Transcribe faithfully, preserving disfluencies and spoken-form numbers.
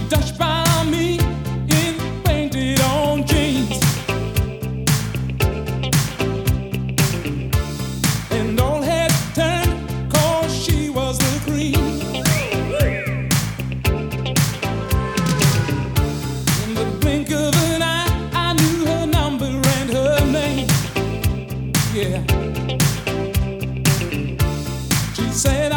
touched by me in painted on jeans. And all had turned 'cause she was the cream. In the blink of an eye, I knew her number and her name. Yeah. She said